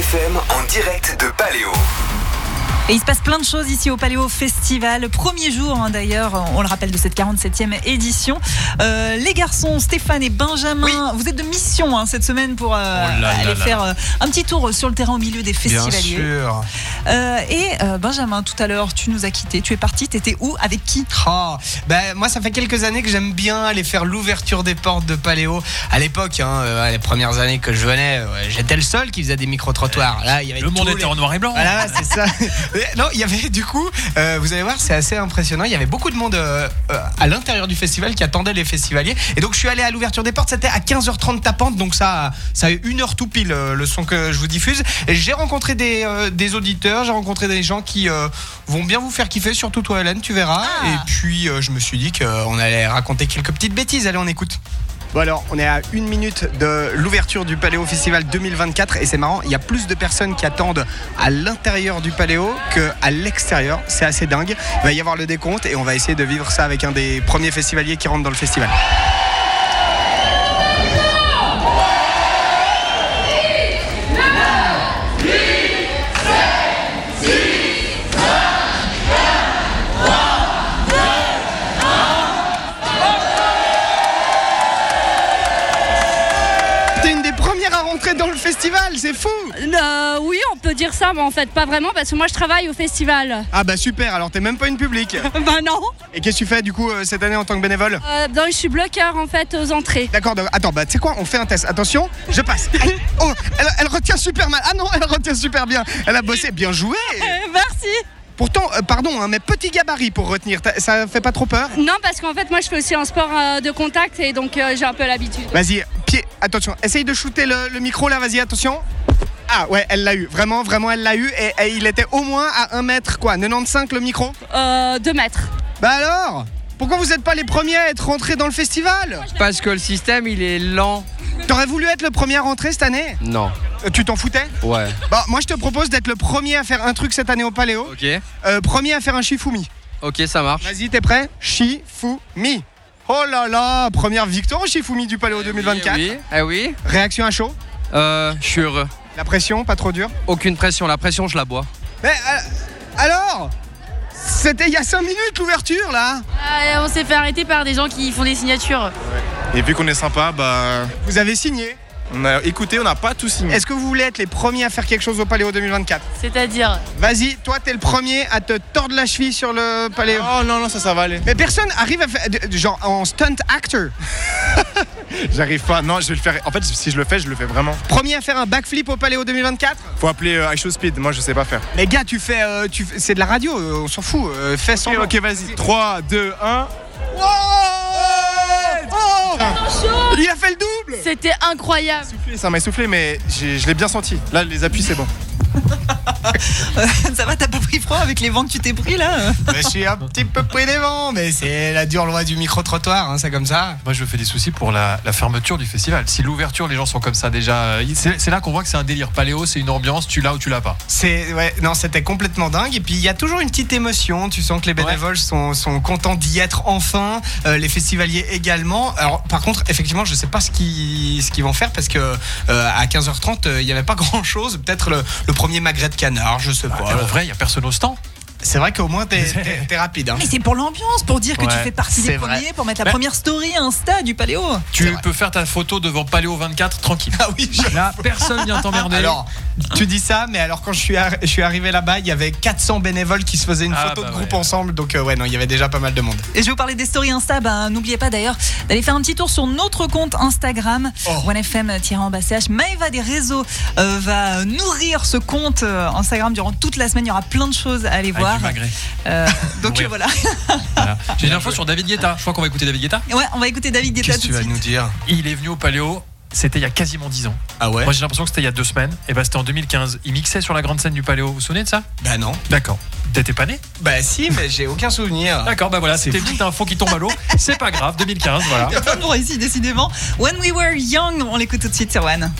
FM en direct de Paléo. Et il se passe plein de choses ici au Paléo Festival. Premier jour d'ailleurs, on le rappelle, de cette 47e édition. Les garçons, Stéphane et Benjamin, vous êtes de mission cette semaine pour aller faire un petit tour sur le terrain au milieu des festivaliers. Bien sûr. Et Benjamin, tout à l'heure, tu nous as quittés. Tu es parti, t'étais où? Avec qui? Moi, ça fait quelques années que j'aime bien aller faire l'ouverture des portes de Paléo. À l'époque, les premières années que je venais, j'étais le seul qui faisait des micro-trottoirs. Là, il y avait le monde était en noir et blanc. Voilà, c'est ça. Non, il y avait du coup, vous allez voir, c'est assez impressionnant. Il y avait beaucoup de monde à l'intérieur du festival qui attendait les festivaliers. Et donc, je suis allé à l'ouverture des portes. C'était à 15h30 tapante. Donc, ça a eu 1 heure tout pile le son que je vous diffuse. Et j'ai rencontré des auditeurs, j'ai rencontré des gens qui vont bien vous faire kiffer, surtout toi, Hélène, tu verras. Et puis, je me suis dit qu'on allait raconter quelques petites bêtises. Allez, on écoute. Bon alors, on est à 1 minute de l'ouverture du Paléo Festival 2024 et c'est marrant, il y a plus de personnes qui attendent à l'intérieur du Paléo qu'à l'extérieur, c'est assez dingue. Il va y avoir le décompte et on va essayer de vivre ça avec un des premiers festivaliers qui rentre dans le festival. Dans le festival, c'est fou. Oui, on peut dire ça, mais en fait pas vraiment parce que moi je travaille au festival. Ah bah super, alors t'es même pas une publique. Bah non. Et qu'est-ce que tu fais du coup cette année en tant que bénévole? Je suis bloqueur en fait aux entrées. D'accord, attends, tu sais quoi, on fait un test. Attention, je passe. Oh, elle retient super mal. Ah non, elle retient super bien. Elle a bossé, bien joué. Merci. Pourtant, pardon, mais petit gabarit pour retenir, ça fait pas trop peur? Non, parce qu'en fait, moi, je fais aussi un sport de contact et donc j'ai un peu l'habitude. Vas-y, pied, attention, essaye de shooter le micro là, vas-y, attention. Ah ouais, elle l'a eu, vraiment, elle l'a eu et il était au moins à 1 mètre, quoi, 95 le micro? 2 mètres. Bah alors? Pourquoi vous n'êtes pas les premiers à être rentrés dans le festival? Parce que le système, il est lent. T'aurais voulu être le premier à rentrer cette année? Non. Tu t'en foutais? Ouais. Bah, moi, je te propose d'être le premier à faire un truc cette année au Paléo. Ok. Premier à faire un Shifumi. Ok, ça marche. Vas-y, t'es prêt? Shifumi. Oh là là, première victoire au Shifumi du Paléo 2024. Oui. Ah oui. Réaction à chaud? Je suis heureux. La pression, pas trop dur? Aucune pression, la pression, je la bois. Mais alors? C'était il y a 5 minutes l'ouverture là. On s'est fait arrêter par des gens qui font des signatures. Et vu qu'on est sympa, vous avez signé? On a écouté, on n'a pas tout signé. Est-ce que vous voulez être les premiers à faire quelque chose au Paléo 2024? C'est-à-dire? Vas-y, toi t'es le premier à te tordre la cheville sur le Paléo. Oh non, ça va aller. Mais personne arrive à faire, genre en stunt actor. J'arrive pas, non, je vais le faire. En fait, si je le fais vraiment. Premier à faire un backflip au Paléo 2024? Faut appeler iShow Speed, moi je sais pas faire. Mais gars, tu fais c'est de la radio, on s'en fout. Fais semblant. Ok, vas-y. 3, 2, 1. Wow! Il a fait le double! C'était incroyable. Ça m'a essoufflé, mais je l'ai bien senti. Là, les appuis, c'est bon. Ça va, t'as pas pris froid avec les vents que tu t'es pris là? Je suis un petit peu pris des vents, mais c'est la dure loi du micro-trottoir, c'est comme ça. Moi, je me fais des soucis pour la fermeture du festival. Si l'ouverture, les gens sont comme ça déjà, c'est là qu'on voit que c'est un délire. Paléo, c'est une ambiance, tu l'as ou tu l'as pas. C'était complètement dingue. Et puis il y a toujours une petite émotion. Tu sens que les bénévoles sont contents d'y être enfin. Les festivaliers également. Alors par contre, effectivement, je sais pas ce qu'ils vont faire parce que à 15h30, il y avait pas grand chose. Peut-être le premier magret de canard, je sais pas. En vrai, il y a personne au stand. C'est vrai qu'au moins t'es rapide. Mais c'est pour l'ambiance, pour dire que tu fais partie des premiers, pour mettre la première story Insta du Paléo. Tu peux faire ta photo devant Paléo 24 tranquille. Ah oui, là, personne vient t'emmerder. Alors, tu dis ça, mais alors quand je suis arrivé là-bas, il y avait 400 bénévoles qui se faisaient une photo de groupe ensemble. Donc il y avait déjà pas mal de monde. Et je vais vous parler des stories Insta. N'oubliez pas d'ailleurs d'aller faire un petit tour sur notre compte Instagram, 1FM-CH. Maëva des réseaux va nourrir ce compte Instagram durant toute la semaine. Il y aura plein de choses à aller voir. Donc voilà. J'ai une info sur David Guetta. Je crois qu'on va écouter David Guetta. Ouais, on va écouter David Guetta tout de suite. Qu'est-ce que tu vas nous dire? Il est venu au Paléo. C'était il y a quasiment 10 ans. Ah ouais? Moi j'ai l'impression que c'était il y a 2 semaines. Et c'était en 2015. Il mixait sur la grande scène du Paléo. Vous vous souvenez de ça? Bah non. D'accord. T'étais pas né? Bah si, mais j'ai aucun souvenir. D'accord, bah voilà, c'était une petite info qui tombe à l'eau. C'est pas grave, 2015, voilà. Il y a pas de ici, décidément. When We Were Young, on l'écoute tout de suite sur One.